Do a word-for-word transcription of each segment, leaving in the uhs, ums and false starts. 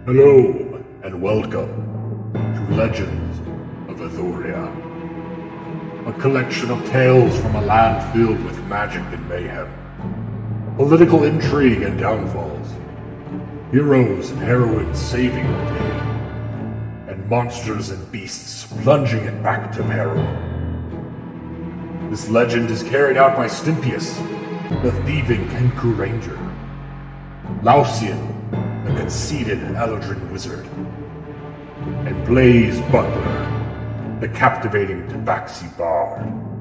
Hello, and welcome to Legends of Ethoria, a collection of tales from a land filled with magic and mayhem, political intrigue and downfalls, heroes and heroines saving the day, and monsters and beasts plunging it back to peril. This legend is carried out by Stimpius, the thieving Kenku Ranger, Lausian, the conceited Eldrin Wizard, and Blaze Butler, the captivating Tabaxi Bard.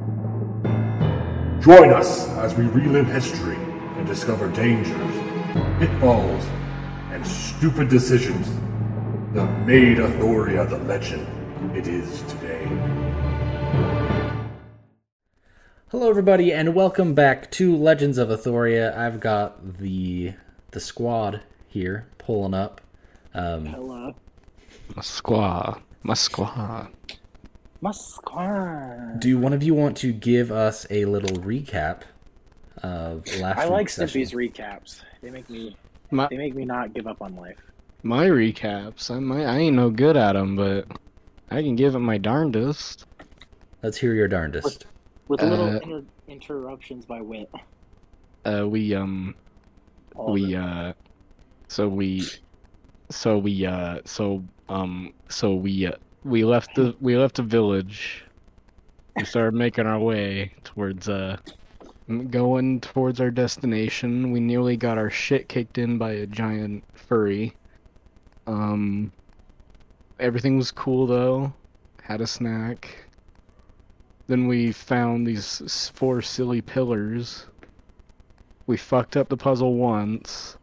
Join us as we relive history and discover dangers, pitfalls, and stupid decisions that made Ethoria the legend it is today. Hello everybody, and welcome back to Legends of Ethoria. I've got the the squad here pulling up. Um, Hello. My squaw. My squaw. My squad. do one of you want to give us a little recap of last I like week's session? Stimpy's recaps. They make me. My They make me not give up on life. my recaps. I might, I ain't no good at them, but I can give it my darndest. Let's hear your darndest. With Uh, little inter- interruptions by Wit. Uh, we um, All of we it. uh, so we, so we uh, so um, so we uh, we left the we left the village. We started making our way towards uh, m- going towards our destination. We nearly got our shit kicked in by a giant furry. Um, everything was cool though. Had a snack. Then we found these s- four silly pillars. We fucked up the puzzle once.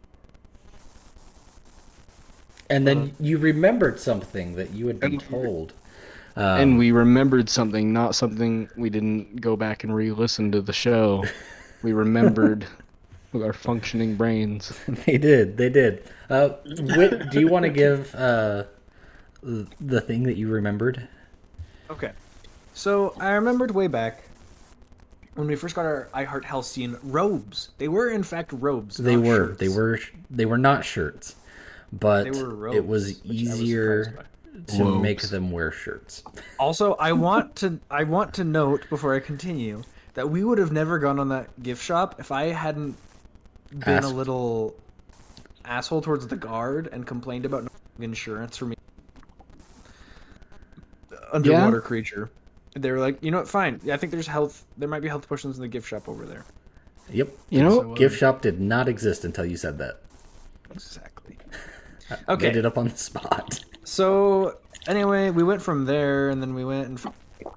And then you remembered something that you had been And- told. Um, and we remembered something, not something we didn't go back and re-listen to the show. We remembered with our functioning brains. they did, they did. Uh, Whit, do you want to give uh, the thing that you remembered? Okay. So I remembered way back when we first got our I Heart Halcyon robes. They were in fact robes. They not were, shirts. they were, they were not shirts, but They were robes, it was which I was easier surprised to Robes. make them wear shirts. Also, I want to I want to note before I continue that we would have never gone on that gift shop if I hadn't been Ask- a little asshole towards the guard and complained about no insurance for me. Underwater creature. They were like, you know what? Fine. I think there's health. There might be health potions in the gift shop over there. Yep. You know, So, uh, Gift shop did not exist until you said that. Exactly. Made Okay. it up on the spot. So anyway, we went from there, and then we went and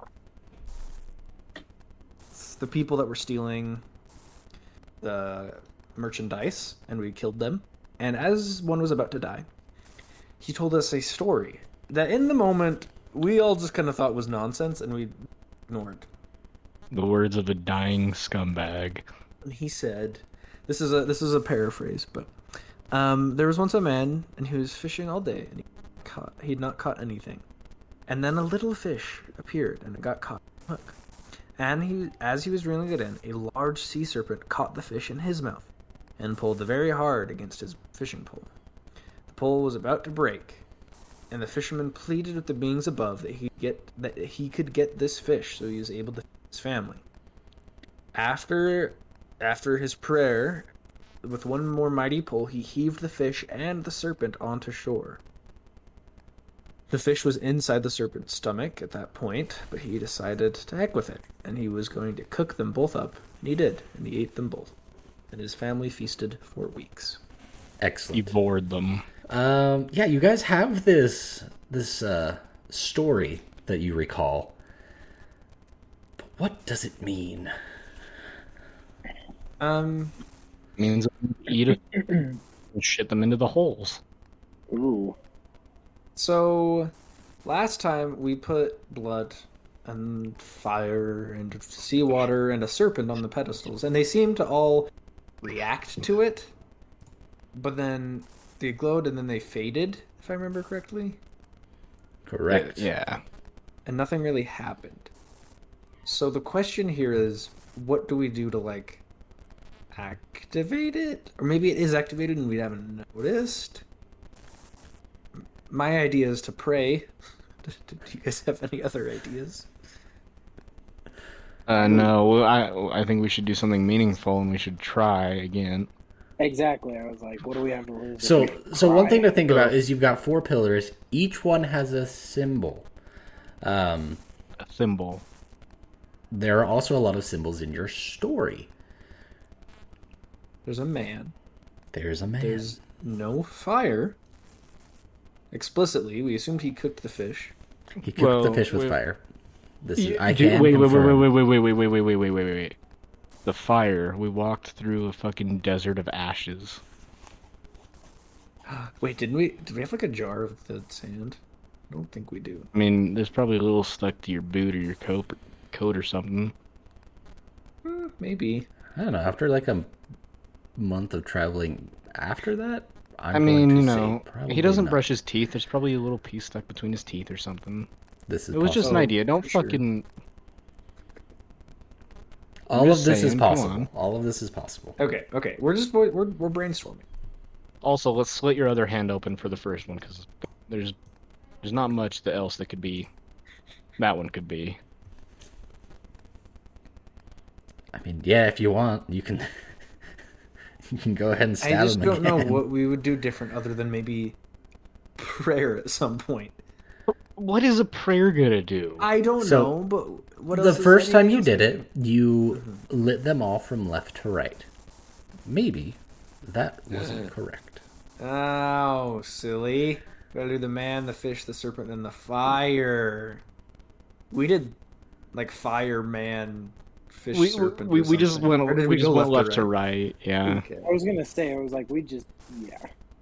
the people that were stealing the merchandise, and we killed them. And as one was about to die, he told us a story that, in the moment, we all just kind of thought was nonsense, and we ignored. the words of a dying scumbag. And he said, "This is a this is a paraphrase, but um, there was once a man, and he was fishing all day, and he caught he had not caught anything, and then a little fish appeared, and it got caught on a hook, and he as he was reeling it in, a large sea serpent caught the fish in his mouth, and pulled very hard against his fishing pole. The pole was about to break." And the fisherman pleaded with the beings above that he get that he could get this fish, so he was able to feed his family. After after his prayer, with one more mighty pull, he heaved the fish and the serpent onto shore. The fish was inside the serpent's stomach at that point, but he decided to heck with it, and he was going to cook them both up, and he did, and he ate them both. And his family feasted for weeks. He Excellent. bored them. Um, yeah, you guys have this this uh, story that you recall. But what does it mean? Um, Means eat it and shit them into the holes. Ooh. So, last time we put blood and fire and seawater and a serpent on the pedestals, and they seemed to all react to it, but then they glowed and then they faded, if I remember correctly, Correct. Yeah. and nothing really happened. So the question here is, what do we do to, like, activate it? Or maybe it is activated and we haven't noticed? my idea is to pray. Do you guys have any other ideas? Uh, no, I I think we should do something meaningful, and we should try again. Exactly. I was like, what do we have to lose? if So, we so one try? thing to think about is you've got four pillars. Each one has a symbol. Um, A thimble. there are also a lot of symbols in your story. There's a man. There's a man. There's no fire. Explicitly, we assumed he cooked the fish. He cooked Well, the fish with wait- fire. This is, Yeah, I dude, can wait, wait, wait, confirm. wait, wait, wait, wait, wait, wait, wait, wait, wait, wait, wait. The fire. We walked through a fucking desert of ashes. Wait, didn't we? Did we have like a jar of the sand? I don't think we do. I mean, there's probably a little stuck to your boot or your coat, coat or something. Hmm, maybe. I don't know. After like a month of traveling after that, I'm I going mean, to you say know, probably he doesn't not. brush his teeth. There's probably a little piece stuck between his teeth or something. This is It was just an possible. idea. Don't sure. fucking. All of just this is saying, come possible. on. All of this is possible. Okay, okay. We're just we're we're, we're brainstorming. Also, let's slit your other hand open for the first one because there's there's not much that else that could be. That one could be. I mean, yeah, if you want, you can. You can go ahead and stab I just him don't know again. what we would do different other than maybe prayer at some point. What is a prayer gonna do? I don't So, know, but what The else is first time anything you else did we it, you lit them all from left to right. Maybe that wasn't correct. do? Oh, silly. Gotta do the man, the fish, the serpent, and the fire. We did like fireman, fish, we serpent. we, or we just something. went Or did we, go just went or left to right? right. Yeah. Okay. I was gonna say, I was like, we just, yeah.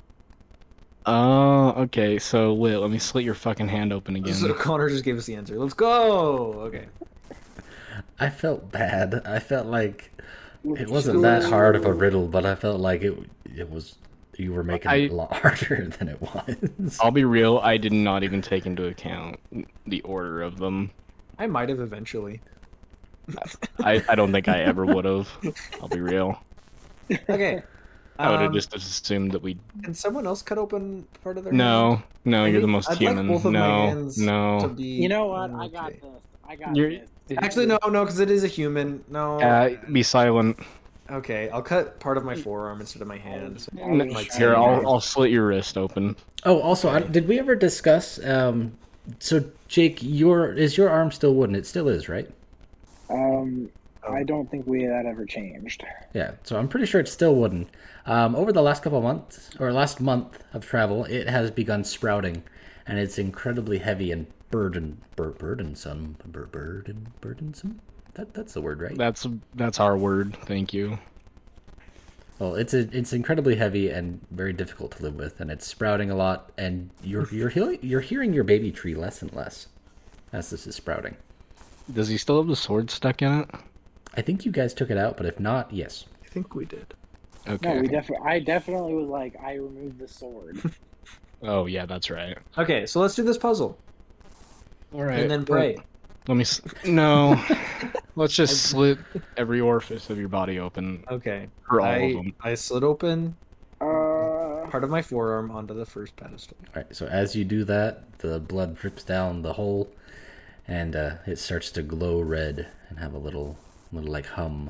Oh, okay. So Lit, let me slit your fucking hand open again. So Connor just gave us the answer. Let's go. Okay. I felt bad. I felt like it wasn't that hard of a riddle, but I felt like it it was you were making I- it a lot harder than it was. I'll be real. I did not even take into account the order of them. I might have eventually. I, I don't think I ever would have. I'll be real. Okay. I would have Um, just assumed that we. Can someone else cut open part of their hand? No, no, I you're the need- most I'd human. Like both of my no, hands To no. be... You know what? I got okay. this. I got You're- this. Actually, no, no, because it is a human. No. Uh, be silent. Okay, I'll cut part of my forearm instead of my hand. So N- it might Here, seem I'll weird. I'll slit your wrist open. Oh, also, I, did we ever discuss? Um, so, Jake, your is your arm still wooden? It still is, right? Um, I don't think we that ever changed. Yeah. So I'm pretty sure it's still wooden. Um, over the last couple of months, or last month of travel, it has begun sprouting, and it's incredibly heavy and burden, bur- burdensome, bur- burden, burdensome. That that's the word, right? That's that's our word. Thank you. Well, it's a, it's incredibly heavy and very difficult to live with, and it's sprouting a lot. And you're you're hearing, you're hearing your baby tree less and less as this is sprouting. Does he still have the sword stuck in it? I think you guys took it out, but if not, yes. I think we did. Okay. No, we definitely. I definitely was like, I removed the sword. Oh yeah, that's right. Okay, so let's do this puzzle. All right. And then pray. Let me. S- no. Let's just slit every orifice of your body open Okay. for all I, of them. I slid open Uh, part of my forearm onto the first pedestal. All right. So as you do that, the blood drips down the hole, and uh, it starts to glow red and have a little little like hum.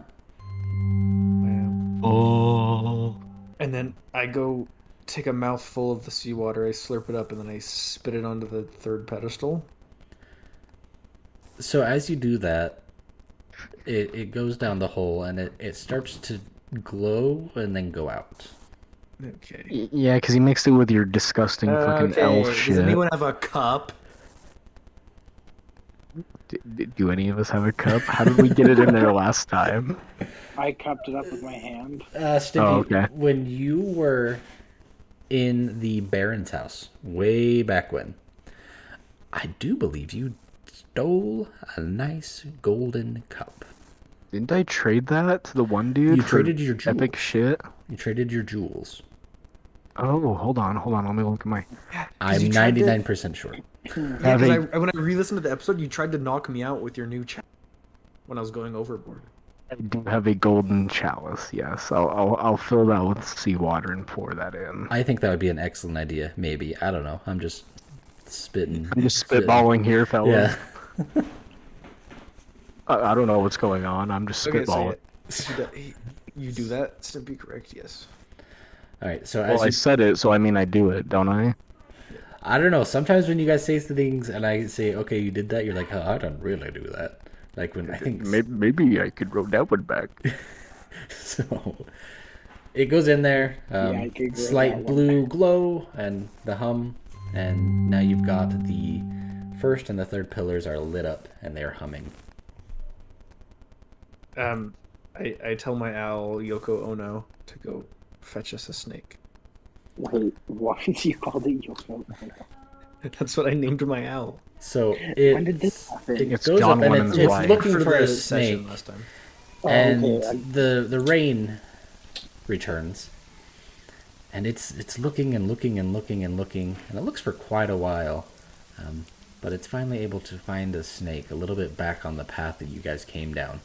Oh. And then I go take a mouthful of the seawater, I slurp it up, and then I spit it onto the third pedestal. So as you do that, it, it goes down the hole and it, it starts to glow and then go out. Okay. Y- Yeah, because he mixed it with your disgusting fucking Okay, elf does shit. anyone have a cup? D- d- do any of us have a cup? How did we get it in there last time? I cupped it up with my hand. Uh, Stimpy, Oh, okay. when you were in the Baron's house, way back when, I do believe you stole a nice golden cup. Didn't I trade that to the one dude You for traded your jewels. epic shit? You traded your jewels. Oh, hold on, hold on. Let me look at my. I'm you tried to- ninety-nine percent sure. Yeah, Have because a- I, when I re-listened to the episode, you tried to knock me out with your new chat when I was going overboard. I do have a golden chalice. Yes, I'll I'll, I'll fill that with seawater and pour that in. I think that would be an excellent idea. Maybe I don't know. I'm just spitting. I'm just spitting. spitballing here, fellas. Yeah. I, I don't know what's going on. I'm just Okay, spitballing. so you, do- you do that? Stimpy, correct? Yes. All right. So Well, as I you, said it, so I mean I do it, don't I? I don't know. Sometimes when you guys say things and I say, "Okay, you did that," you're like, "Oh, I don't really do that." Like when I think Maybe, maybe I could roll that one back. so. It goes in there. Um, Yeah, I could grow that slight one blue glow and the hum, and now you've got the first and the third pillars are lit up and they are humming. Um, I, I tell my owl Yoko Ono to go fetch us a snake. Wait, why did you call it Yoko? That's what I named my owl. So it, When did this happen? it It's goes John up and Lennon's it's, it's wife. looking For for a the snake, session last time. Oh, and okay, I- the the rain returns, and it's it's looking and looking and looking and looking, and it looks for quite a while, um, but it's finally able to find a snake a little bit back on the path that you guys came down.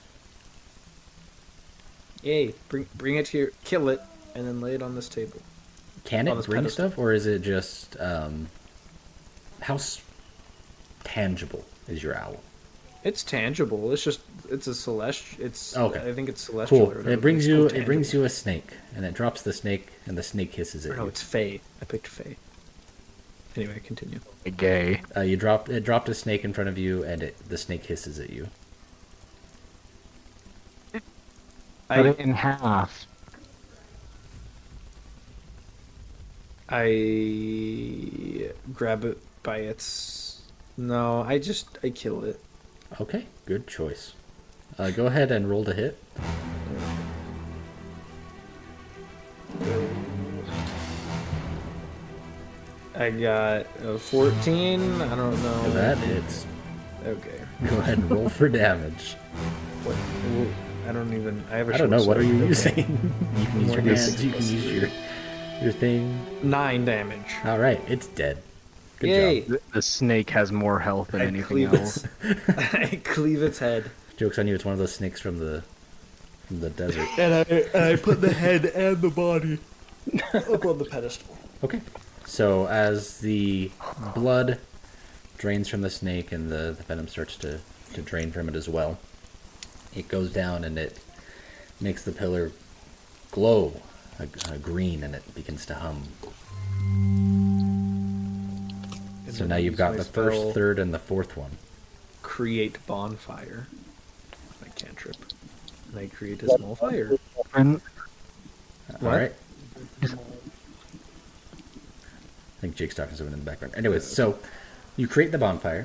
Yay! Bring bring it here, kill it, and then lay it on this table. Can On it this bring pedestal. stuff, or is it just um, how s- tangible is your owl? It's tangible. It's just it's a celestial. It's Okay. I think it's celestial. Cool. or whatever, It but brings it's you called it brings tangible. you a snake, and it drops the snake, and the snake hisses at No, you. it's Fey. I picked Fey. Anyway, continue. Gay. Uh, you dropped it dropped a snake in front of you, and it, the snake hisses at you. Cut I it in half. I grab it by its. No, I just I kill it. Okay, good choice. Uh, go ahead and roll to hit. I got a fourteen. I don't know. For that, it's Okay. go ahead and roll for damage. What? well, I don't even. I have a I don't know. short What are sword. you Okay. using? You can use More your than hands. six You can plus use three. your your thing. Nine damage. All right, it's dead. Good Yay! job. The, the snake has more health than I anything cleave else. its. I cleave its head. Joke's on you. It's one of those snakes from the from the desert. And I and I put the head and the body up on the pedestal. Okay. So as the blood drains from the snake and the, the venom starts to, to drain from it as well, it goes down and it makes the pillar glow a, a green, and it begins to hum. And So then now I you've use got my the first, spell, third, and the fourth one. Create bonfire. My cantrip. And I create a small fire. And All What? right. I think Jake's talking to someone in the background. Anyways, so you create the bonfire,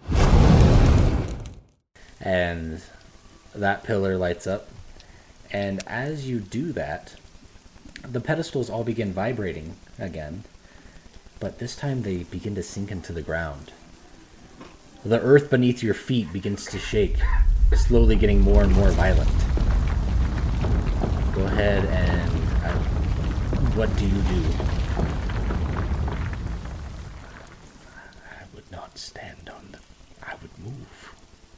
and that pillar lights up. And as you do that, the pedestals all begin vibrating again, but this time they begin to sink into the ground. The earth beneath your feet begins to shake, slowly getting more and more violent. Go ahead and uh, what do you do? I would not stand on the. I would move.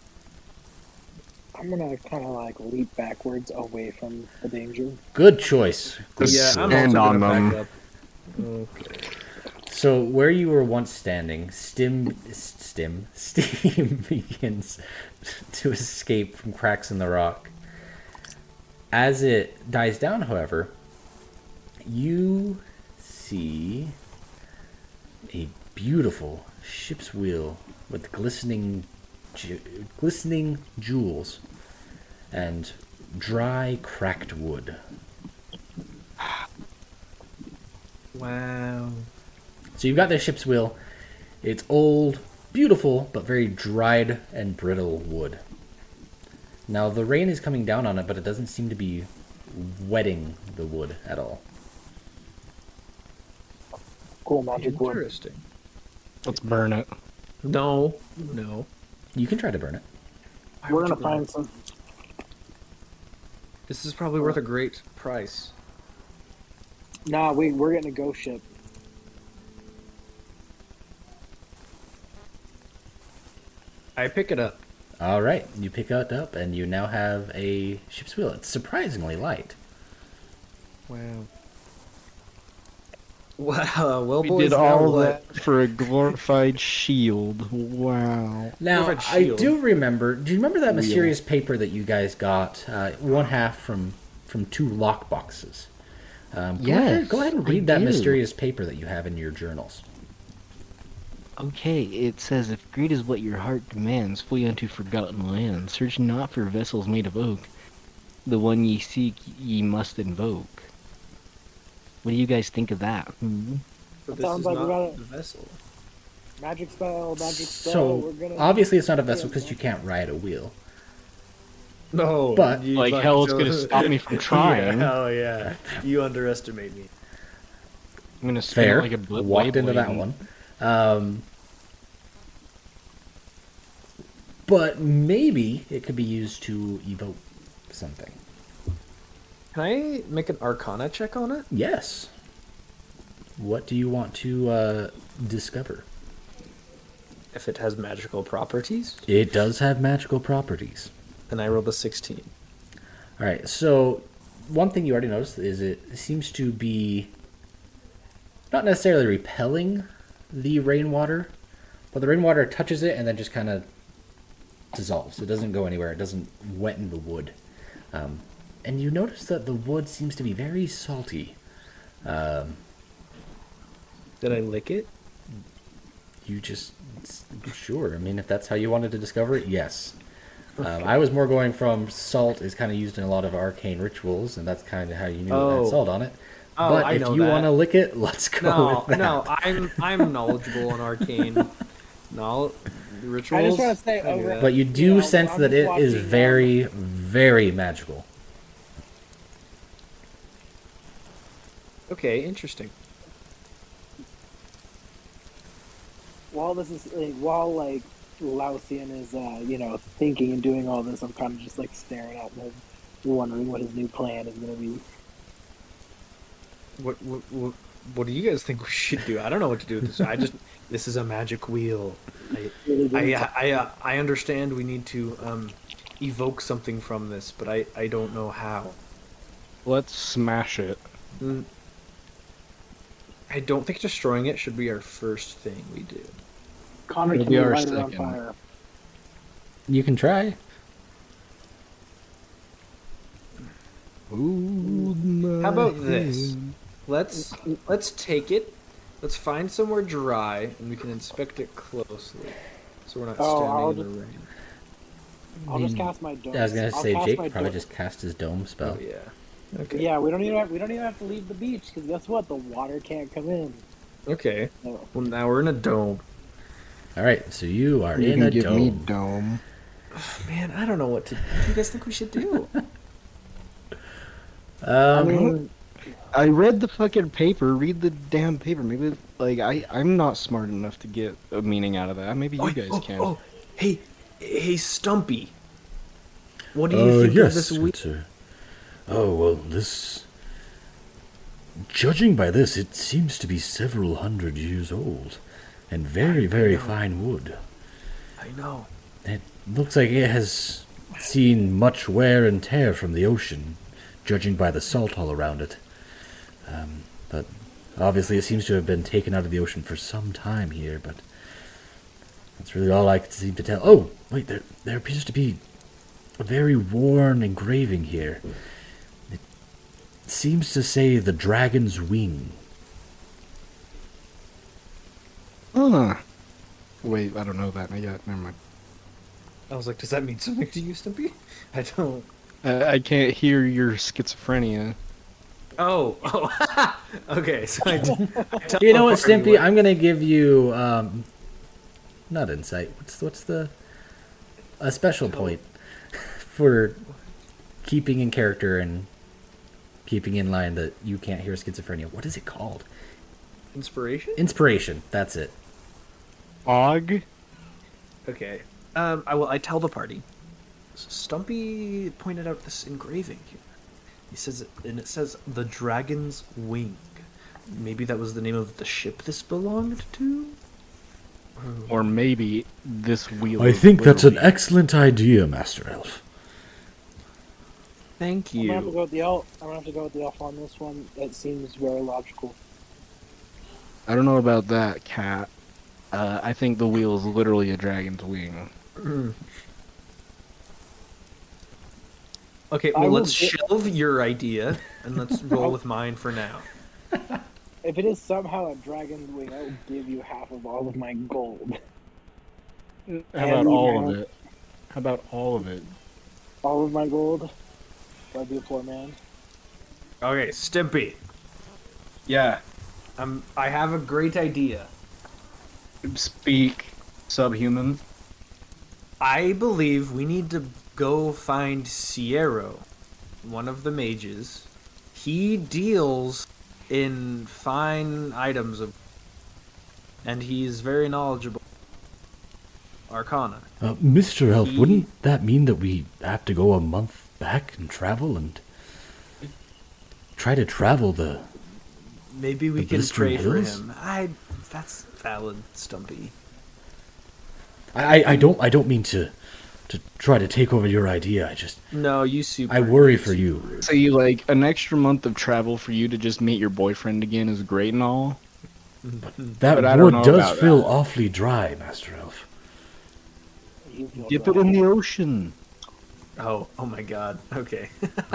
I'm gonna kind of like leap backwards away from the danger. Good choice. Good Just Yeah, I'm stand also on gonna them. back up. Okay. So where you were once standing, stim, stim, steam begins to escape from cracks in the rock. As it dies down, however, you see a beautiful ship's wheel with glistening, ju- glistening jewels and dry, cracked wood. Wow. So you've got this ship's wheel. It's old, beautiful, but very dried and brittle wood. Now the rain is coming down on it, but it doesn't seem to be wetting the wood at all. Cool magic wood. Interesting. let's burn it. No. No. You can try to burn it. Why We're would gonna you burn find it? some. This is probably worth a great price. Nah, wait, we're getting a ghost ship. I pick it up. All right, you pick it up, and you now have a ship's wheel. It's surprisingly light. Wow. Wow, well, We boys, did now all what? that for a glorified shield. Wow. Now, Perfect I shield. do remember. Do you remember that Wheel. mysterious paper that you guys got? Uh, one half from from two lock boxes. Um, go, Yes, ahead, go ahead and I read that do. mysterious paper that you have in your journals. Okay, it says, if greed is what your heart demands, flee unto forgotten lands. Search not for vessels made of oak. The one ye seek, ye must invoke. What do you guys think of that? Hmm? But That this sounds is like not we got a- the vessel. Magic spell, magic spell. So we're gonna obviously, it's not a vessel because you can't ride a wheel. No, But- you Like, fucking hell, it's don't- gonna stop me from trying. Yeah, hell yeah, you underestimate me. I'm gonna spin Fair. it like a bl- Walked blade into that and- one. Um, but maybe it could be used to evoke something. Can I make an Arcana check on it? Yes. What do you want to uh, discover? If it has magical properties, It does have magical properties. and I rolled a sixteen. All right. So one thing you already noticed is it seems to be not necessarily repelling the rainwater, but the rainwater touches it and then just kind of dissolves. It doesn't go anywhere. It doesn't wetten the wood. Um, and you notice that the wood seems to be very salty. Um, Did I lick it? you just sure. I mean, if that's how you wanted to discover it, yes. Um, I was more going from salt is kind of used in a lot of arcane rituals, and that's kind of how you knew it Oh. had salt on it. Oh, but I if know you that. want to lick it, let's go No, with that. no, I'm I'm knowledgeable in arcane knowledge rituals. I just want to say I knew over. that. But you do You know, sense I'm that just it is watching, um, very, very magical. Okay, interesting. While this is like, while like Lausian is uh, you know thinking and doing all this, I'm kind of just like staring at him, wondering what his new plan is gonna be. What what what, what do you guys think we should do? I don't know what to do with this. I just this is a magic wheel. I Really I doing I, uh, I understand we need to um evoke something from this, but I I don't know how. Let's smash it. Mm. I don't think destroying it should be our first thing we do. Connor It'll can be be our lighted on second. fire. You can try. Ooh, How about this? Let's let's take it. Let's find somewhere dry and we can inspect it closely, so we're not Oh, standing I'll in the just- rain. I'll just Mm. cast my dome. I was gonna I'll say cast Jake my probably dome- just cast his dome spell. Oh yeah. Okay. Yeah, we don't even have, we don't even have to leave the beach because guess what? The water can't come in. Okay. So, Well, now we're in a dome. All right, so you are You in can a give dome. me dome. Man, I don't know what to. What do you guys think we should do? I Um, mean, I read the fucking paper. Read the damn paper. Maybe like I I'm not smart enough to get a meaning out of that. Maybe you oh, guys oh, can. oh, hey, hey, Stumpy. What do you Uh, think yes, of this good week? sir. Oh, well, this... Judging by this, it seems to be several hundred years old, and very, very fine wood. I know. It looks like it has seen much wear and tear from the ocean, judging by the salt all around it. Um, but obviously it seems to have been taken out of the ocean for some time here, but that's really all I could seem to tell. Oh, wait, there, there appears to be a very worn engraving here. It seems to say the dragon's wing. Huh. Wait, I don't know that yet. Never mind. I was like, does that mean something to you, Stumpy? I don't. Uh, I can't hear your schizophrenia. Oh, oh. Okay, so I. t- I tell You know what, the party Stimpy? I'm gonna give you um, not insight. What's what's the a special point for keeping in character and keeping in line that you can't hear schizophrenia. What is it called? Inspiration. Inspiration. That's it. Og? Okay. Um. I will. I tell the party. Stumpy pointed out this engraving here. He says, it, and it says the dragon's wing. Maybe that was the name of the ship this belonged to. Or maybe this wheel. I is think that's an literally- excellent idea, Master Elf. Thank I'm gonna have to you. go with the elf. I'm gonna have to go with the elf on this one. It seems very logical. I don't know about that, Cat. Uh, I think the wheel is literally a dragon's wing. Okay, I well, will let's get- shelve your idea and let's roll with mine for now. If it is somehow a dragon's wing, I will give you half of all of my gold. How And about you all know- of it? How about all of it? All of my gold? I'd be a poor man. Okay, Stimpy. Yeah, um, I have a great idea. Speak, subhuman. I believe we need to go find Sierra, one of the mages. He deals in fine items of, and he's very knowledgeable. Arcana. Uh, Mister Elf, He- wouldn't that mean that we have to go a month back and travel and try to travel the... Maybe we The can Blistering pray for Hills? him. I. That's valid, Stumpy. I, I don't I don't mean to to try to take over your idea. I just No, you super. I worry for you. So you like an extra month of travel for you to just meet your boyfriend again is great and all. That But I don't wood know does about feel that. awfully dry, Master Elf. You feel Dip it bad. in the ocean. Oh, oh my God. Okay.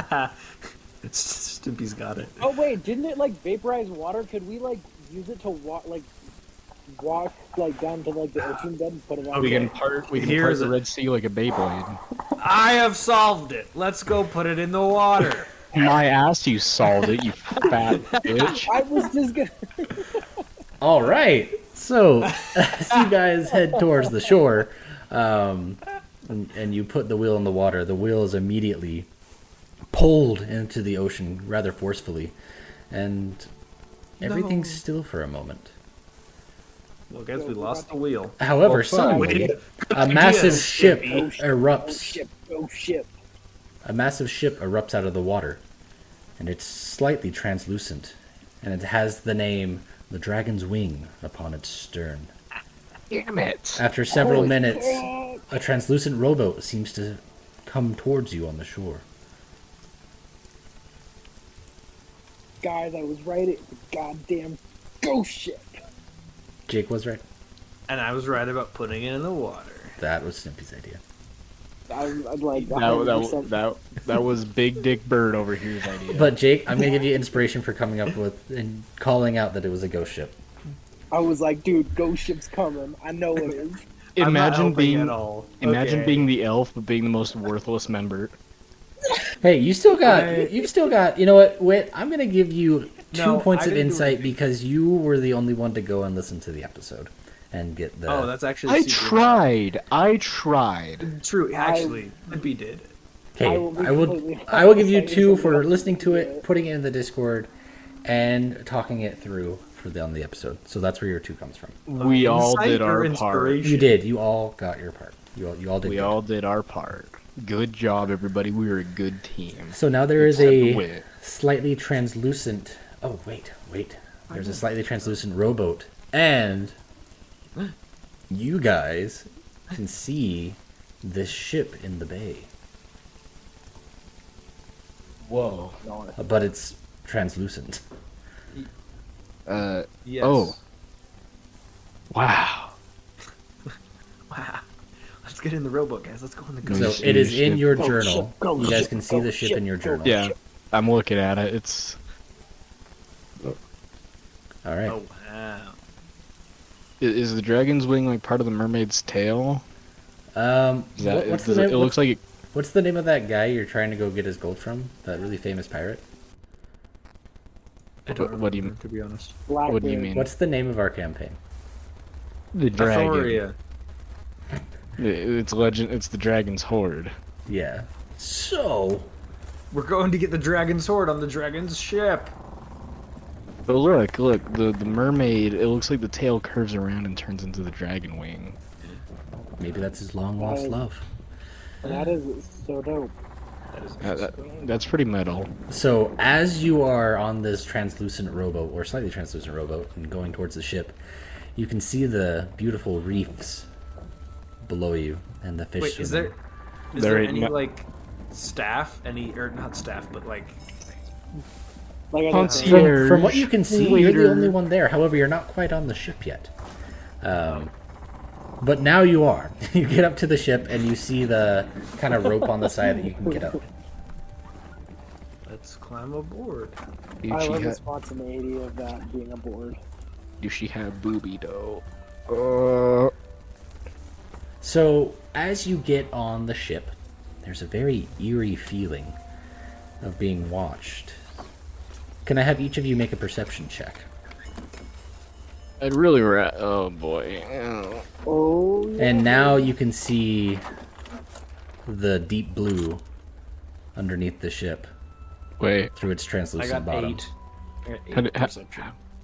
Stimpy's got it. Oh wait, didn't it like vaporize water? Could we like use it to walk, like walk like down to like the ocean bed and put it on? We Okay. can part. We can Here's part the a- Red Sea like a Beyblade. I have solved it. Let's go put it in the water. My ass, you solved it, you fat bitch. I was just gonna. All right. So, as you guys head towards the shore, um, and, and you put the wheel in the water, the wheel is immediately pulled into the ocean rather forcefully, and everything's No. still for a moment. Well, guys, we lost the wheel. However, Well, fine. suddenly, Good a idea, massive Stimpy. ship Oh, ship, oh erupts. ship! Oh ship! A massive ship erupts out of the water, and it's slightly translucent, and it has the name the Dragon's Wing upon its stern. Damn it. After several Holy minutes, crap. a translucent rowboat seems to come towards you on the shore. Guys, I was right. It's a goddamn ghost ship. Jake was right. And I was right about putting it in the water. That was Snippy's idea. I'm, I'm like That, one hundred that, percent that, that was Big Dick Bird over here's idea. But Jake, I'm gonna give you inspiration for coming up with and calling out that it was a ghost ship. I was like, dude, ghost ship's coming. I know it is. I'm not imagine helping being at all. imagine Okay. being the elf but being the most worthless member. Hey, you still got I- you've still got you know what, Wit, I'm gonna give you two No, points I of didn't do insight anything. because you were the only one to go and listen to the episode and get the Oh, that's actually. I super tried. I tried. True, actually, Stimpy did. Okay, I will be I will completely I will give you honest, I two just for don't listening to do it, it. putting it in the Discord, and talking it through for the on the episode. So that's where your two comes from. We all Insight did or our part. inspiration? You did. You all got your part. You all you all did. We good. all did our part. Good job, everybody. We were a good team. So now there is Except a Wit. slightly translucent. Oh wait, wait. There's a slightly translucent rowboat, and you guys can see this ship in the bay, Whoa. but it's translucent. Uh. Yes. Oh. Wow. Wow. Let's get in the rowboat, guys. Let's go in the ghost So see it is the in ship. your Go journal. ship, go You guys ship, can see go the ship ship, in your go journal. Yeah. I'm looking at it. It's. All right. Oh wow. i- Is the dragon's wing like part of the mermaid's tail? Um, Is that, what- what's does the it, name? it what's, looks like it. what's the name of that guy you're trying to go get his gold from? That really famous pirate. I don't What- what do you- remember, to be honest. Blackbeard. What do you mean? What's the name of our campaign? The dragon. Athoria. I- It's legend. It's the dragon's horde. Yeah. So We're going to get the dragon sword on the dragon's ship. But look, look, the the mermaid. It looks like the tail curves around and turns into the dragon wing. maybe that's his long lost Oh. love. That is so dope. That is That, that, that's pretty metal. So as you are on this translucent rowboat, or slightly translucent rowboat, and going towards the ship, You can see the beautiful reefs below you and the fish. Wait, is swimming. there is There there ain't any no- like staff? Any or not staff, but like Like I Concierge. didn't From, from what you can see, you're the waiter. only one there. However, you're not quite on the ship yet. Um, but now you are. You get up to the ship and you see the kind of rope on the side that you can get up. let's climb aboard. Do I she, love the ha- spontaneity of that being aboard. do she have booby dough? Uh, So, as you get on the ship, there's a very eerie feeling of being watched. Can I have each of you make a perception check? I'd really ra- Oh boy. Oh. Oh, yeah. And now you can see the deep blue underneath the ship Wait. through its I translucent got bottom. eight. I got eight How did- how- perception.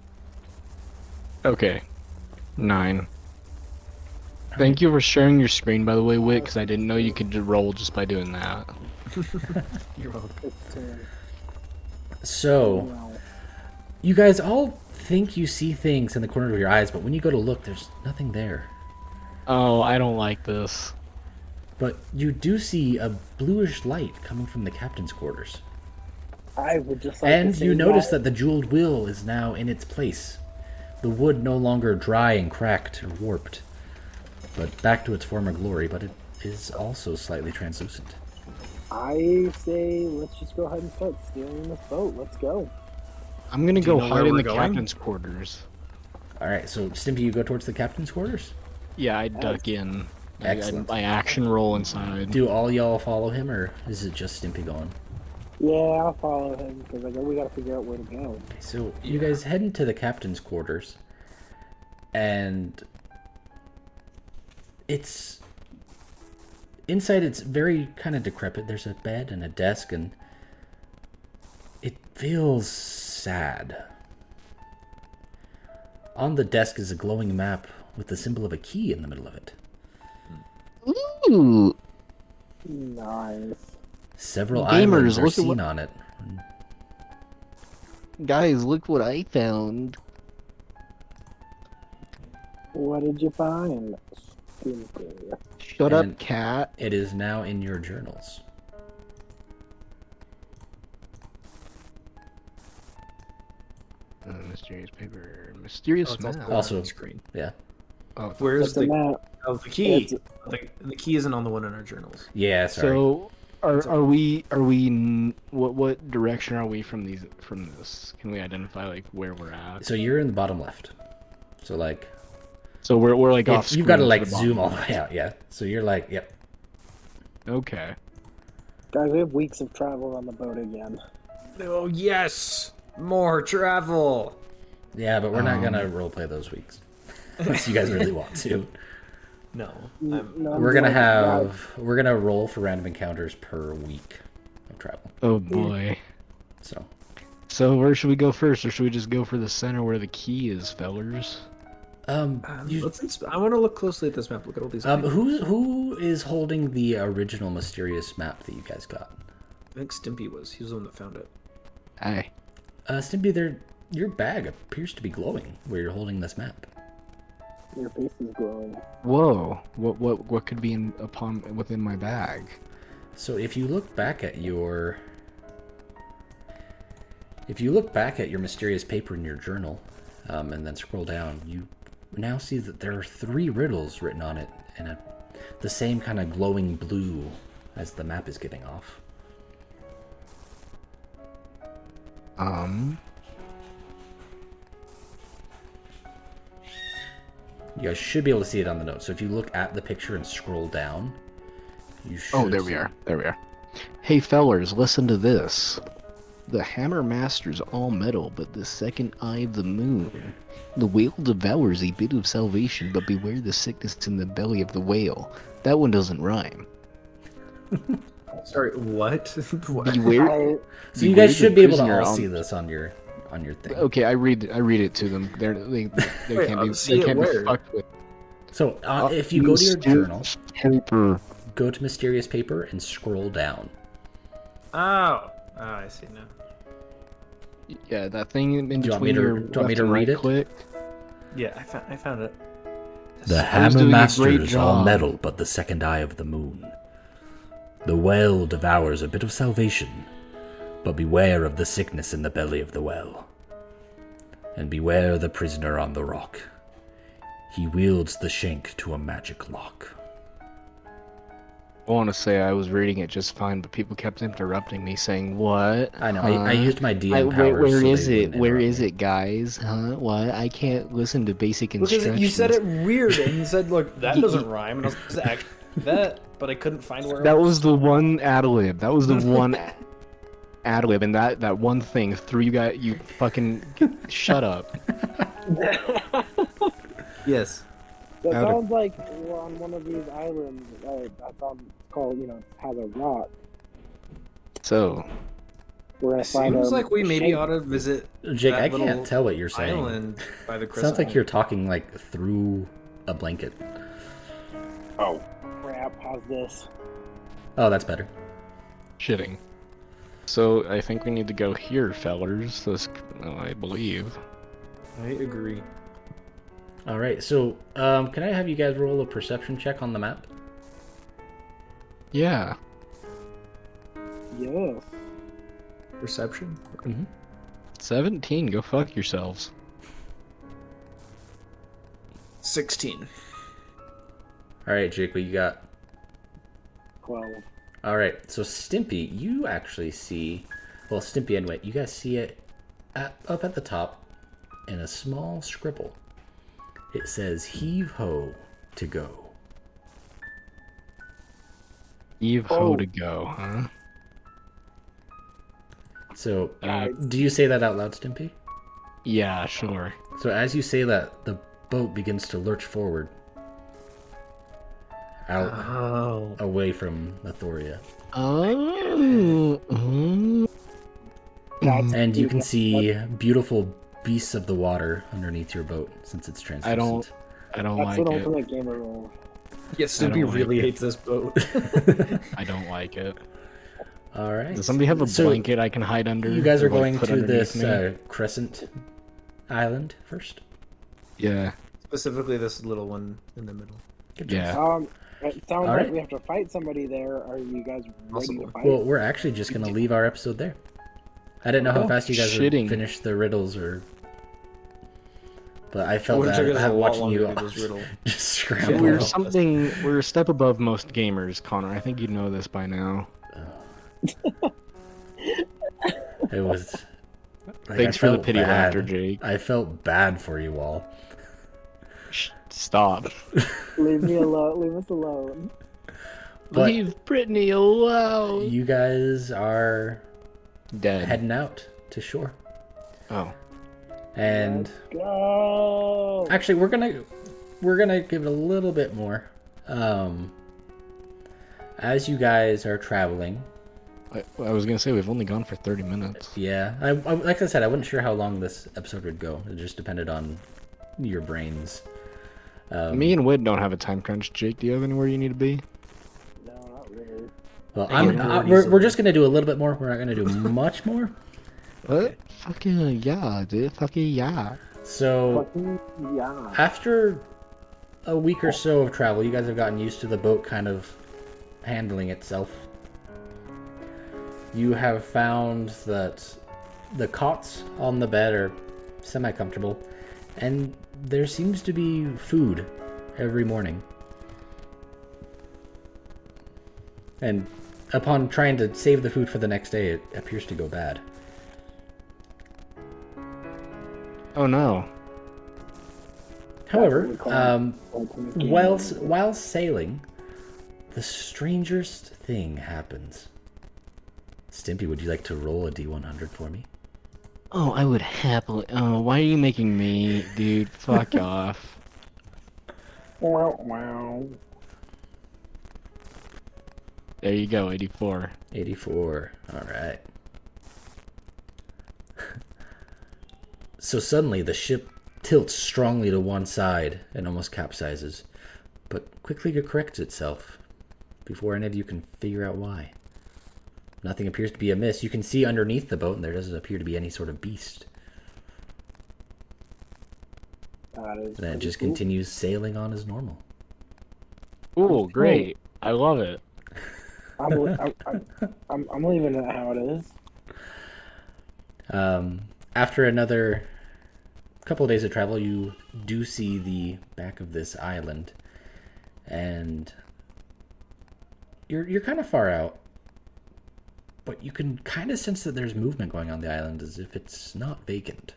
Okay. Nine. Thank you for sharing your screen, by the way, Wick, because I didn't know you could roll just by doing that. You're welcome. It's, uh, So, well, you guys all think you see things in the corner of your eyes, but when you go to look, there's nothing there. Oh, I don't like this. But you do see a bluish light coming from the captain's quarters. I would just like And to say you notice that the jeweled wheel is now in its place. The wood no longer dry and cracked or warped, but back to its former glory, but it is also slightly translucent. I say let's just go ahead and start stealing this boat. Let's go. I'm gonna Do you go know hide where in we're the going? captain's quarters. Alright, so Stimpy, you go towards the captain's quarters? Yeah, I duck in. I, I, Excellent. I action roll inside. Do all y'all follow him, or is it just Stimpy going? Yeah, I'll follow him because I go. We got to figure out where to go. Okay, so you guys head into the captain's quarters, and it's inside. It's very kind of decrepit. There's a bed and a desk, and it feels sad. On the desk is a glowing map with the symbol of a key in the middle of it. Ooh, Nice. Several Gamers, islands are look at seen what- on it. guys, look what I found. What did you find? Stinker. Shut And- up, cat. It is now in your journals. Uh, mysterious paper. Mysterious Oh, it's also map. on Also- the screen. Yeah. Oh, Where's That's a the map. oh, the key? It's- The, the key isn't on the one in our journals. Yeah, sorry. so are are we are we n- what what direction are we from these from this? Can we identify like where we're at? So you're in the bottom left. So like, So we're we're like if- off. you've got to screen like the bottom. zoom all the way out. Yeah. So you're like, yep. Okay. Guys, we have weeks of travel on the boat again. Oh yes, more travel. Yeah, but we're not Um, gonna roleplay those weeks unless you guys really want to. No, Mm, I'm, no, I'm We're gonna like, have we're gonna roll for random encounters per week of travel. Oh boy. So So where should we go first, or should we just go for the center where the key is, fellers? um, um, you, let's insp- I want to look closely at this map. Look at all these. um, things. who who is holding the original mysterious map that you guys got? I think Stimpy was. He was the one that found it. Aye. Uh, Stimpy, there your bag appears to be glowing where you're holding this map. Your face is glowing. Whoa. What what what could be in upon within my bag? So if you look back at your if you look back at your mysterious paper in your journal, um, and then scroll down, you now see that there are three riddles written on it in a the same kind of glowing blue as the map is giving off. Um. You guys should be able to see it on the note. So if you look at the picture and scroll down, you should. Oh, there we see- are. There we are. Hey, fellers, listen to this. The hammer master's all metal, but the second eye of the moon. The whale devours a bit of salvation, but beware the sickness in the belly of the whale. That one doesn't rhyme. Sorry, what? what? Beware. I, So you beware guys the should be able to prisoner all on- see this on your on your thing. Okay, I read. I read it to them. They're, they they Wait, can't I'll be. see They it can't be where? fucked with. So uh, if you go to your journal, Paper. go to mysterious paper and scroll down. Oh, oh, I see now. Yeah, that thing in Do you want me between to- your do you want me left to and read right it? click. Yeah, I found I found it. The I was Hammer doing a Master great is all job. metal but the second eye of the moon. The well devours a bit of salvation, but beware of the sickness in the belly of the well. And beware the prisoner on the rock. He wields the shank to a magic lock. I want to say I was reading it just fine, but people kept interrupting me, saying, "What? I know. I, I Huh? used my D M I, powers. where where so is they it? wouldn't Where interrupt is me. it, guys? Huh? What? I can't listen to basic Because instructions." you said it weird and you said, "Look, that Y- doesn't rhyme," and I was like, actually that, but I couldn't find where. That it was the one ad lib. That was the one ad lib, and that that one thing threw you guys. You fucking shut up. Yes. That Outer. sounds like we're on one of these islands. Uh, that sounds called, you know, has a rock. So We're gonna It find seems a like we maybe shape. ought to visit Jake, that I can't little tell what you're saying. island by the crystal. Sounds like you're talking like through a blanket. Oh crap! How's this? Oh, that's better. shitting. So I think we need to go here, fellers. This, well, I believe. I agree. All right. So, um, can I have you guys roll a perception check on the map? Yeah. Yes. Perception. Mm-hmm. seventeen. Go fuck yourselves. Sixteen. All right, Jake. What you got? Twelve. All right. So, Stimpy, you actually see. Well, Stimpy and Wit, you guys see it at, up at the top in a small scribble. It says "Heave ho to go." Eve ho Oh. to go, huh? So, Uh, do you say that out loud, Stimpy? yeah, sure. So as you say that, the boat begins to lurch forward, out Oh. away from Athoria, Oh. oh. That's and you can that's- see beautiful beasts of the water underneath your boat since it's translucent. I don't. I don't That's like an it. ultimate gamer role. Yes, I Snoopy don't like really it. hates this boat. I don't like it. All right. Does somebody have a So, blanket I can hide under? You guys or, are like, going put to underneath this me? uh, crescent island first. Yeah. Specifically, this little one in the middle. Good job. Yeah. Um, it sounds All like right. we have to fight somebody there. Are you guys ready Possible. to fight? Well, we're actually just going to leave our episode there. I didn't know how Oh, fast you guys shitting. would finish the riddles, or, but I It felt would've bad taken us a lot watching longer you to do this riddle. just Yeah, scramble. we're up. something. We're a step above most gamers, Connor. I think you know this by now. It was. like, Thanks I for the felt pity bad. laughter, Jake. I felt bad for you all. Shh, stop. Leave me alone. Leave us alone. But- Leave Brittany alone. You guys are Dead. heading out to shore, Oh. and Go. actually, we're gonna we're gonna give it a little bit more. Um, as you guys are traveling, I, I was gonna say we've only gone for thirty minutes. yeah, I, I like I said, I wasn't sure how long this episode would go. It just depended on your brains. Um, Me and Wid don't have a time crunch. Jake, do you have anywhere you need to be? No, not really. well, I I'm, get I, bored we're easily. we're just gonna do a little bit more. We're not gonna do much more. What? Fucking yeah, dude. Fucking yeah. So. Fucking yeah. After a week or so of travel, you guys have gotten used to the boat kind of handling itself. You have found that the cots on the bed are semi-comfortable, and there seems to be food every morning. And upon trying to save the food for the next day, it appears to go bad. Oh no. However, That's what we call um, Ultimate gamer while role. while sailing, the strangest thing happens. Stimpy, would you like to roll a D one hundred for me? Oh, I would happily. Oh, why are you making me, dude? Fuck off. Wow, wow. There you go, eighty-four. eighty-four. All right. So suddenly the ship tilts strongly to one side and almost capsizes, but quickly corrects itself before any of you can figure out why. Nothing appears to be amiss. You can see underneath the boat, and there doesn't appear to be any sort of beast. That is And then it pretty just cool. continues sailing on as normal. Ooh, great! I love it. I'm, I'm, I'm, I'm, I'm leaving it how it is. Um, after another couple of days of travel, you do see the back of this island, and you're you're kind of far out, but you can kind of sense that there's movement going on the island, as if it's not vacant.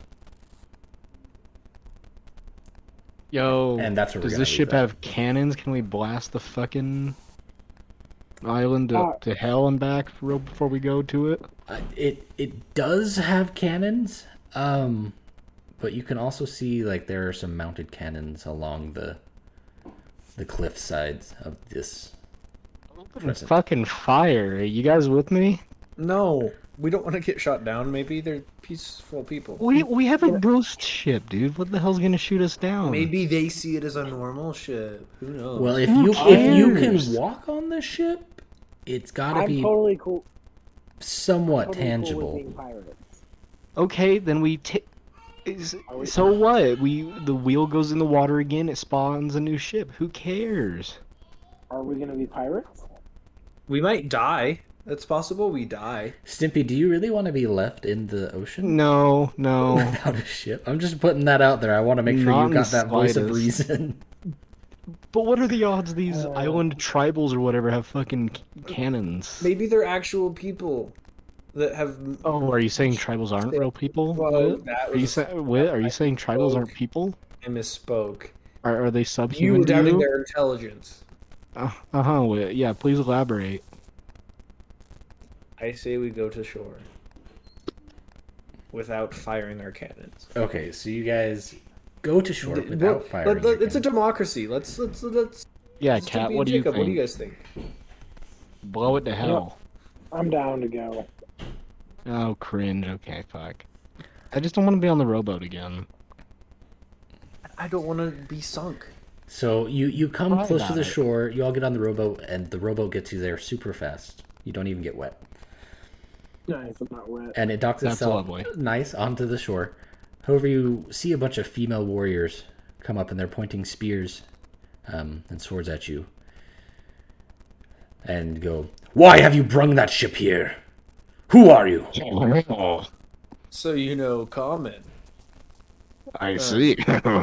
Yo, And that's where we're does gonna this leave ship that. have cannons? Can we blast the fucking island to, Uh, to hell and back real before we go to it? Uh, it it does have cannons, um, but you can also see like there are some mounted cannons along the the cliff sides of this. Present. Fucking fire! Are you guys with me? No, we don't want to get shot down. Maybe they're peaceful people. We we have a ghost ship, dude. What the hell's gonna shoot us down? Maybe they see it as a normal ship. Who knows? Well, if Who you if you cares? can walk on the ship, it's got to I'm be totally cool. somewhat totally Cool tangible. with being pirates. Okay, then we take. Is, Are we- so what? We the wheel goes in the water again. It spawns a new ship. Who cares? Are we gonna be pirates? we might die. That's possible. We die. Stimpy, do you really want to be left in the ocean No, no. without a ship? I'm just putting that out there. I want to make sure Not you in got the that voice of slightest. reason. But what are the odds these Uh, island tribals or whatever have fucking c- cannons? Maybe they're actual people that have. Oh, are you saying tribals aren't real people? Well, Whit? that Are you was- saying Whit, Are you saying tribals misspoke. aren't people? I misspoke. Are are they You subhuman? were to doubting you? their intelligence. Uh huh. Whit. Yeah, please elaborate. I say we go to shore without firing our cannons. Okay, so you guys go to shore Th- without well, firing. let- let- your it's a cannon. democracy. Let's let's let's. Yeah, let's Cat. be What do you Jacob. think? What do you guys think? Blow it to hell. I'm down to go. Oh, cringe. Okay, fuck. I just don't want to be on the rowboat again. I don't want to be sunk. So you you come Why close to not? the shore. You all get on the rowboat, and the rowboat gets you there super fast. You don't even get wet. Nice, I'm not wet. And it docks That's itself lovely. nice onto the shore. However, you see a bunch of female warriors come up, and they're pointing spears um, and swords at you, and go, "Why have you brung that ship here? Who are you?" So you know, common. I see.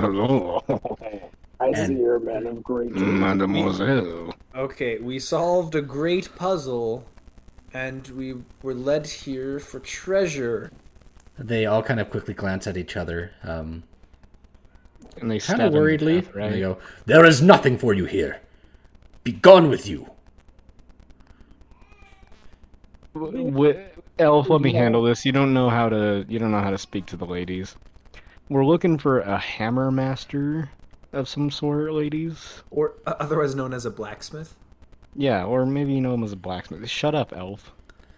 I And- see you're a man of great. Mademoiselle. Okay, we solved a great puzzle, and we were led here for treasure. They all kind of quickly glance at each other, um, And they kind stab of him to worriedly. death, And right? they go, "There is nothing for you here. Be gone with you." Wh- Elf, let me handle this. You don't know how to. You don't know how to speak to the ladies. We're looking for a hammer master of some sort, ladies. Or uh, otherwise known as a blacksmith. Yeah, or maybe you know him as a blacksmith. Shut up, Elf.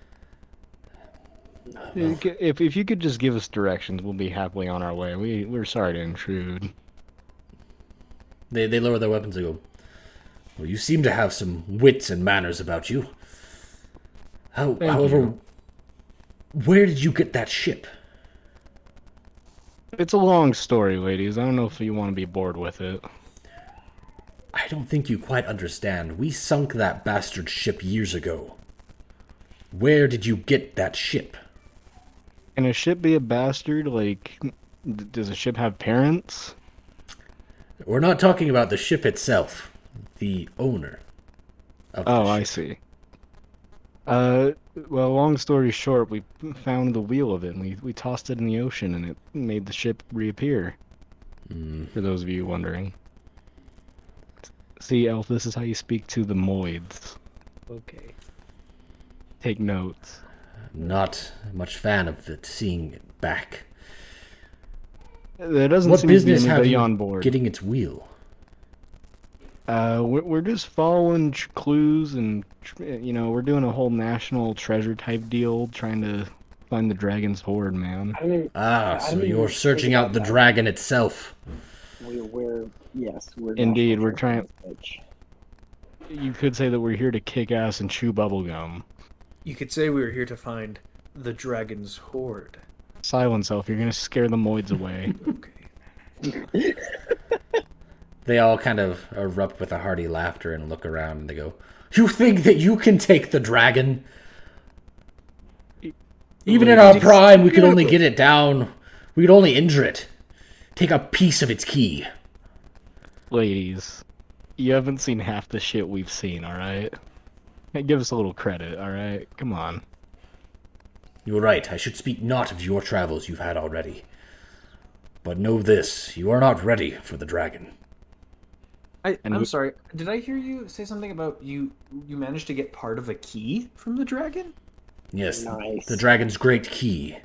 If if you could just give us directions, we'll be happily on our way. We we're sorry to intrude. They they lower their weapons and go, "Well, you seem to have some wits and manners about you. How, Thank however, you. where did you get that ship?" It's a long story, ladies. I don't know if you want to be bored with it. "I don't think you quite understand. We sunk that bastard ship years ago. Where did you get that ship?" Can a ship be a bastard? Like, d- does a ship have parents? We're not talking about the ship itself. The owner of the Oh, I ship. see. Uh, well, long story short, we found the wheel of it, and we, we tossed it in the ocean, and it made the ship reappear. For those of you wondering. See, Elf, this is how you speak to the Moids. Okay. Take notes. Not much fan of it, seeing it back. There doesn't What seem to be business have anybody you on board. getting its wheel? Uh, we're, we're just following tr- clues, and tr- you know, we're doing a whole national treasure type deal, trying to find the dragon's hoard, man. I don't even. Ah, I so didn't you're even searching think out about the that. dragon itself. We're, we're yes, we're Indeed, national we're trying- treasure, bitch. You could say that we're here to kick ass and chew bubblegum. You could say we were here to find the dragon's hoard. Silence, Elf. You're gonna scare the Moids away. Okay. They all kind of erupt with a hearty laughter and look around and they go, "You think that you can take the dragon? Even in our prime, we could only get it down. We could only injure it. Take a piece of its key." Ladies, you haven't seen half the shit we've seen, alright? Give us a little credit, alright? Come on. "You are right. I should speak not of your travels you've had already. But know this, you are not ready for the dragon." I, And I'm we- sorry. Did I hear you say something about you? You managed to get part of a key from the dragon? Yes, Nice. the dragon's great key.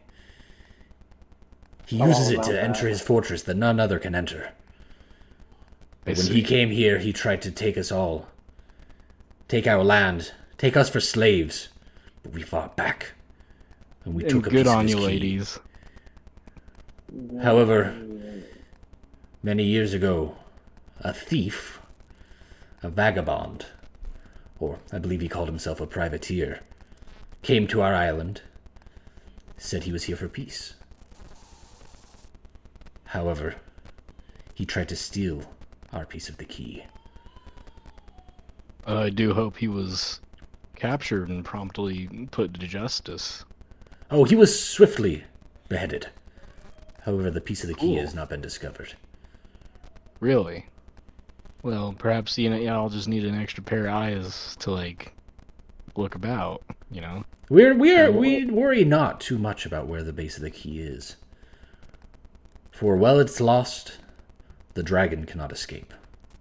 He Oh, uses it about to that. enter his fortress that none other can enter. I But when see. he came here, he tried to take us all. Take our land. Take us for slaves. But we fought back. And we And took a good piece of on his you, key. ladies. However, many years ago, a thief, a vagabond, or I believe he called himself a privateer, came to our island, said he was here for peace. However, he tried to steal our piece of the key. Uh, I do hope he was captured and promptly put to justice. Oh, he was swiftly beheaded. However, the piece of the key Cool. has not been discovered. Really? Well, perhaps you know, y'all just need an extra pair of eyes to like look about. You know. We're we're we worry not too much about where the base of the key is. For while it's lost, the dragon cannot escape.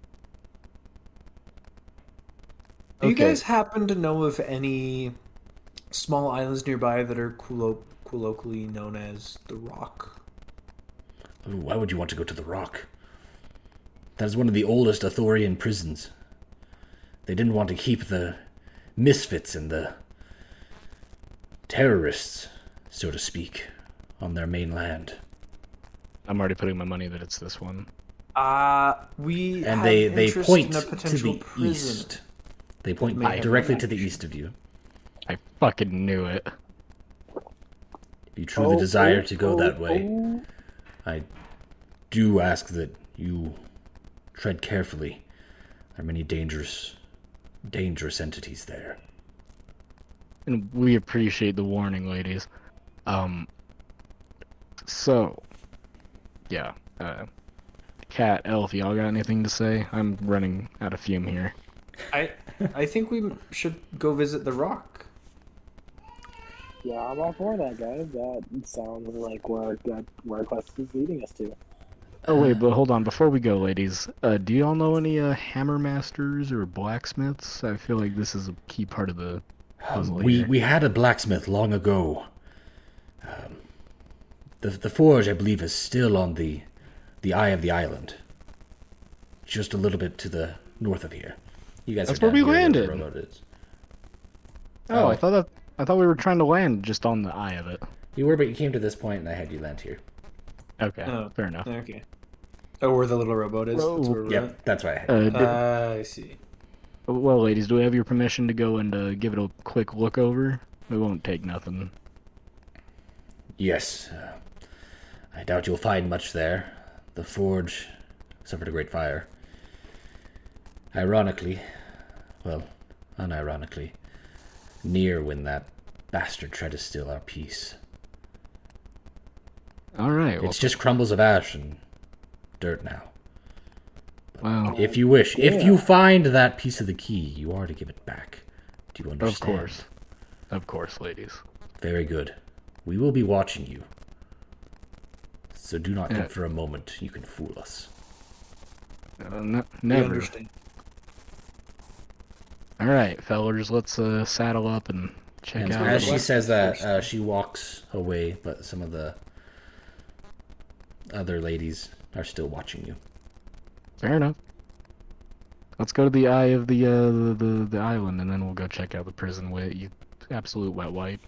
Do you Okay. guys happen to know of any small islands nearby that are collo- colloquially known as the Rock? Ooh, why would you want to go to the Rock? That is one of the oldest Athorian prisons. They didn't want to keep the misfits and the terrorists, so to speak, on their mainland. I'm already putting my money that it's this one. Uh, we And have they, they interest point in a to potential the prison. east. They point May have directly one to the action. east of you. I fucking knew it. If you truly Oh, desire oh, to go oh, that way, oh. I do ask that you tread carefully. There are many dangerous, dangerous entities there. And we appreciate the warning, ladies. Um. So, yeah. Uh, Cat, Elf, y'all got anything to say? I'm running out of fume here. I I think we should go visit the Rock. Yeah, I'm all for that, guys. That sounds like where that where our quest is leading us to. Oh wait, but hold on. Before we go, ladies, uh, do y'all know any uh, hammer masters or blacksmiths? I feel like this is a key part of the puzzle We here. we had a blacksmith long ago. Um, the the forge, I believe, is still on the the eye of the island, just a little bit to the north of here. You guys That's are where down we here landed. the railroad is. oh, oh. I thought that I thought we were trying to land just on the eye of it. You were, but you came to this point, and I had you land here. Okay, Oh. fair enough. Okay. Oh, where the little rowboat is. That's where we're Yep, that's why I had. Uh, you. did- at. Uh, I see. well, ladies, do we have your permission to go and uh, give it a quick look over? We won't take nothing. Yes. Uh, I doubt you'll find much there. The forge suffered a great fire. Ironically, well, unironically, near when that bastard tried to steal our peace. All right. Well, It's just crumbles of ash and dirt now. well, If you wish, if you find that piece of the key, you are to give it back. Do you of understand? course, of course, ladies. Very good. We will be watching you. So do not Yeah. think for a moment you can fool us. Uh, n- We never. understand. All right, fellers, let's uh, saddle up and check And out. as the she west- says that, uh, she walks away, but some of the other ladies are still watching you. Fair enough. Let's go to the eye of the uh, the, the the island, and then we'll go check out the prison. With you, absolute wet wipe.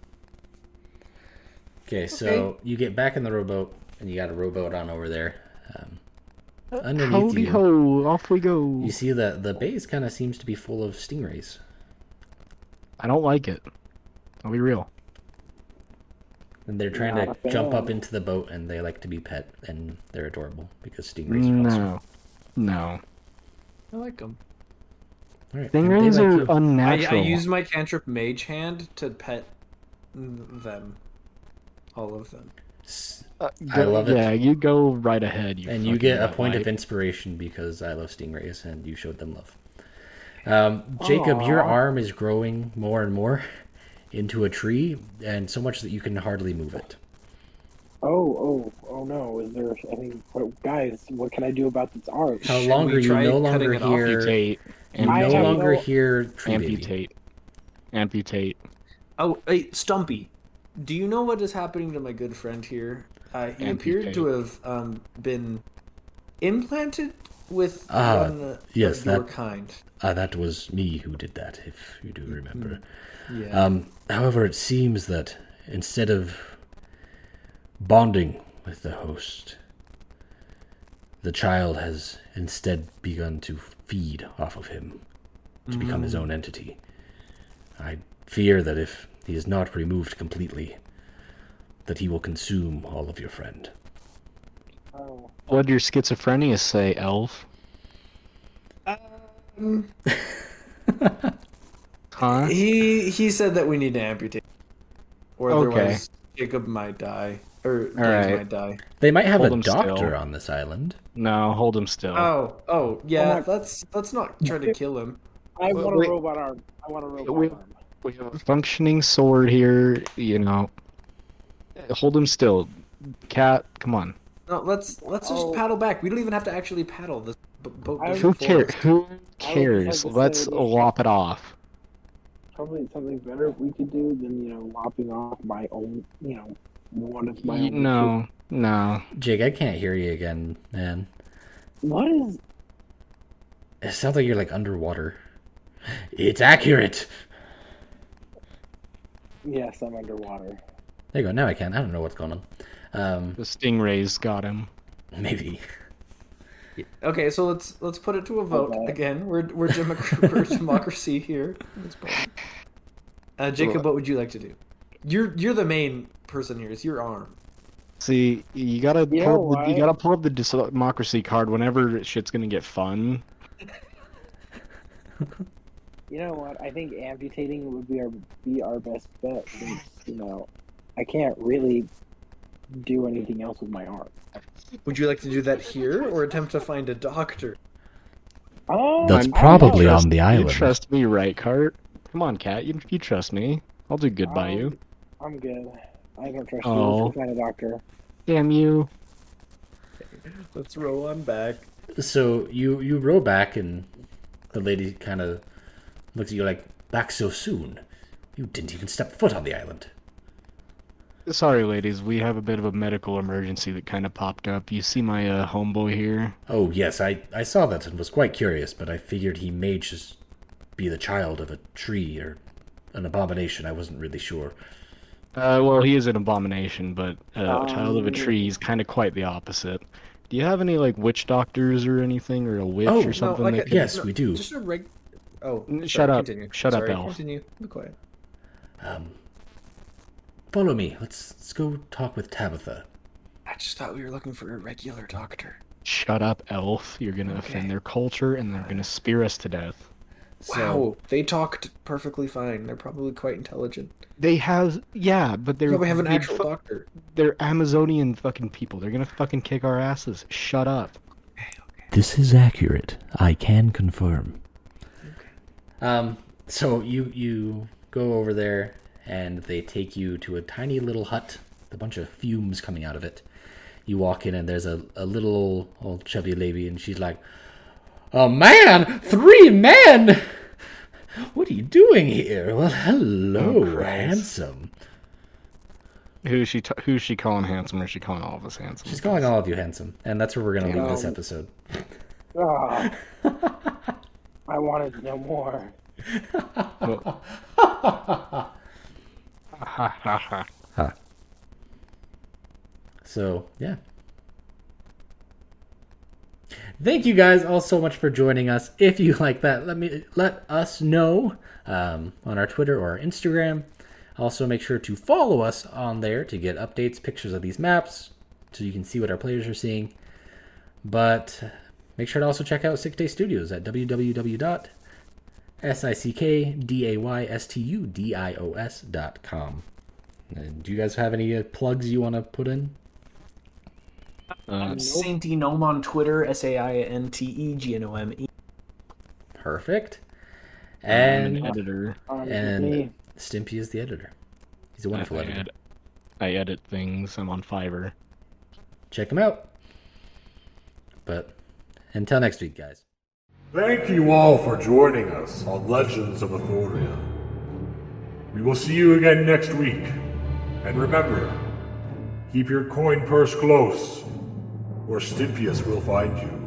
Okay, so you get back in the rowboat, and you got a rowboat on over there. Um, underneath Howdy you, ho! Off we go. you see that the base kind of seems to be full of stingrays. I don't like it. I'll be real. And they're trying Not to a jump fan. up into the boat, and they like to be pet, and they're adorable because stingrays are awesome. No, no. I like them. All right, and they Stingrays like are you. I, unnatural. I use my cantrip Mage Hand to pet them. All of them. Uh, I go- love it. Yeah, you go right ahead. You And you fucking get a wet point of wipe. inspiration because I love stingrays, and you showed them love. Um, Jacob, your Aw. arm is growing more and more into a tree, and so much that you can hardly move it. Oh, oh, oh no! Is there? I mean, what, guys, what can I do about this arm? How Should longer we you try no cutting longer it off? hear, Amputate. you I no have longer no- hear tree baby. Amputate. Amputate. Oh, hey, Stumpy. Do you know what is happening to my good friend here? Uh, he appeared Amputate. to have um, been implanted with Ah, one yes, of your that- kind. Ah, that was me who did that, if you do remember. Yeah. Um, however, it seems that instead of bonding with the host, the child has instead begun to feed off of him to become his own entity. I fear that if he is not removed completely, that he will consume all of your friend. Oh, What did your schizophrenia say, Elf? Um, Huh? he he said that we need to amputate, or Okay. otherwise Jacob might die, or James right. might die. They might have Hold a him doctor still. on this island. No, hold him still. Oh, oh, yeah. my- let's let's not try to kill him. I Well, want a wait. robot arm. I want a robot Wait. arm. We have a functioning sword here, you know. Hold him still. Cat, come on. No, let's let's just Oh. paddle back. We don't even have to actually paddle this b- boat. I goes Who forward. cares? Who cares? have to Let's say- lop it off. Probably something better we could do than you know lopping off my own, you know, one of my Y- own. No, no. Jake, I can't hear you again, man. What is? It sounds like you're like underwater. It's accurate. Yes, I'm underwater. There you go. Now I can. I don't know what's going on. Um, The stingrays got him. maybe. Okay, so let's let's put it to a vote Okay. again. We're we're, democ- we're democracy here. That's fine. Uh, Jacob, what would you like to do? You're you're the main person here. It's your arm. See, you gotta You pull know up the, you what? gotta pull up the democracy card whenever shit's gonna get fun. You know what? I think amputating would be our be our best bet since you know I can't really do anything else with my arm. Would you like to do that here, or attempt to find a doctor? Oh, That's I probably know. on the island. You trust me, right, Cart? Come on, Cat. You, you trust me. I'll do good by Um, you. I'm good. I don't trust Oh. you. Let's go find a doctor. Damn you. Let's roll on back. So you you row back, and the lady kind of looks at you like, "Back so soon? You didn't even step foot on the island." Sorry, ladies. We have a bit of a medical emergency that kind of popped up. You see my uh, homeboy here? Oh yes, I I saw that and was quite curious, but I figured he may just be the child of a tree or an abomination. I wasn't really sure. Uh, well, he is an abomination, but uh, Um, a child of a tree is kind of quite the opposite. Do you have any like witch doctors or anything, or a witch Oh, or no, something? like that a- could- Yes, no, we do. Just a reg. Oh, N- sorry, shut up. Continue. Shut up, Sorry, Elf. Continue. Be quiet. Um, follow me. Let's let's go talk with Tabitha. I just thought we were looking for a regular doctor. Shut up, Elf. You're gonna offend their culture, and they're gonna spear us to death. So, Wow, they talked perfectly fine. They're probably quite intelligent. They have, yeah, but they're Probably have an they actual fu- doctor. they're Amazonian fucking people. They're gonna fucking kick our asses. Shut up. This is accurate. I can confirm. Um, so you you go over there, and they take you to a tiny little hut, with a bunch of fumes coming out of it. You walk in, and there's a, a little old, old chubby lady, and she's like, "A man, three men. What are you doing here?" "Well, hello, Oh, Christ. handsome." Who's she? T- who's she calling handsome, or is she calling all of us handsome? She's calling all of you handsome, and that's where we're gonna leave this Um, episode. Ah. I wanted to know more. Well- ha ha ha. So, yeah. Thank you guys all so much for joining us. If you like that, let me let us know um, on our Twitter or our Instagram. Also, make sure to follow us on there to get updates, pictures of these maps, so you can see what our players are seeing. But make sure to also check out Sick Day Studios at w w w dot sickdaystudios dot com. And do you guys have any uh, plugs you want to put in? Uh, Sainty Gnome on Twitter, S A I N T E G N O M E. Perfect. I'm And an editor. Um, and me. Stimpy is the editor. He's a wonderful I, editor. ed- I edit things. I'm on Fiverr. Check him out. But until next week, guys. Thank you all for joining us on Legends of Athoria. We will see you again next week. And remember, keep your coin purse close, or Stimpius will find you.